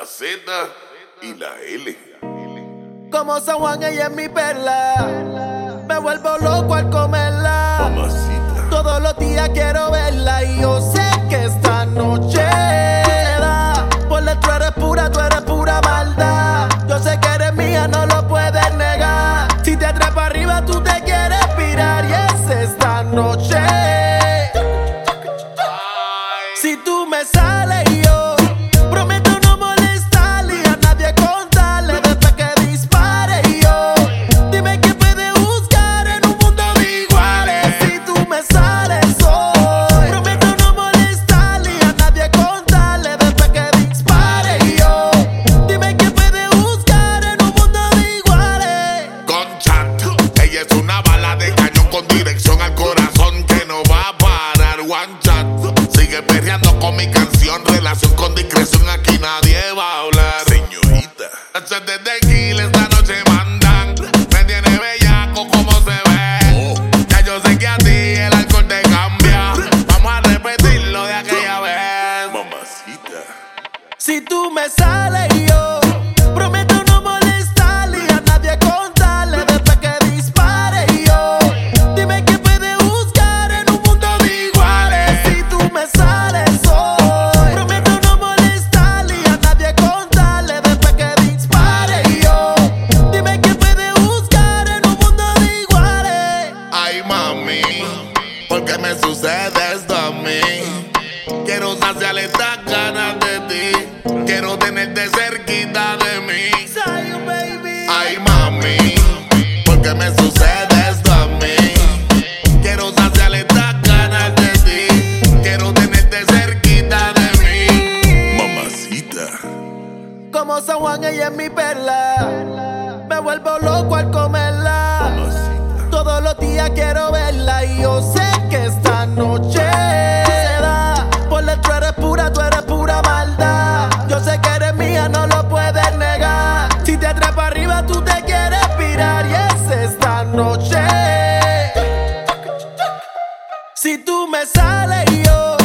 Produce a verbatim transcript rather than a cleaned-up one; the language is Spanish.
la Z y la L. Como San Juan, ella es mi perla. Me vuelvo loco al comerla. Mamacita. Todos los días quiero verla. Y yo sé que esta noche da. Por dentro eres pura, tú eres pura maldad. Yo sé que eres mía, no lo puedes negar. Si te atrapa arriba, tú te quieres pirar. Y es esta noche. Si tú me sales, yo prometo no molestarle y a nadie contarle después que dispare. Yo dime que puede buscar en un mundo de iguales. Si tú me sales hoy, prometo no molestarle y a nadie contarle después que dispare. Yo dime que puede buscar en un mundo de iguales. Con chat, ella es una bala de cañón con dirección al corazón que no va a parar. One chat, sigue perreando con mi canción. Relación con discreción, aquí nadie va a hablar. Señorita, noches de tequila esta noche mandan. Me tiene bellaco como se ve. Ya yo sé que a ti el alcohol te cambia. Vamos a repetirlo de aquella vez. Mamacita. Si tú me sales, yo prometo no molestarle y a nadie contarle después que dispare. Yo dime que puede buscar en un mundo de iguales. Si tú me sales hoy, prometo no molestarle y a nadie contarle después que dispare. Yo dime que puede buscar en un mundo de iguales. Ay, mami, ¿por qué me sucede esto a mí? Quiero saciar estas ganas de ti. Quiero tenerte cerquita de mí. Zion, baby. Ay, mami, ¿por qué me sucede esto a mí? Quiero saciar estas ganas de ti. Quiero tenerte cerquita de mí. Mamacita. Como San Juan, ella es mi perla. Me vuelvo loco al comerla. Mamacita. Todos los días quiero verla. Y yo sé que esta noche se da. Por dentro eres pura, tú eres pura maldad. Yo sé que eres mía, no lo puedes negar. Si te atrapa arriba, tú te quieres pirar. Y es esta noche. Si tú me sales, yo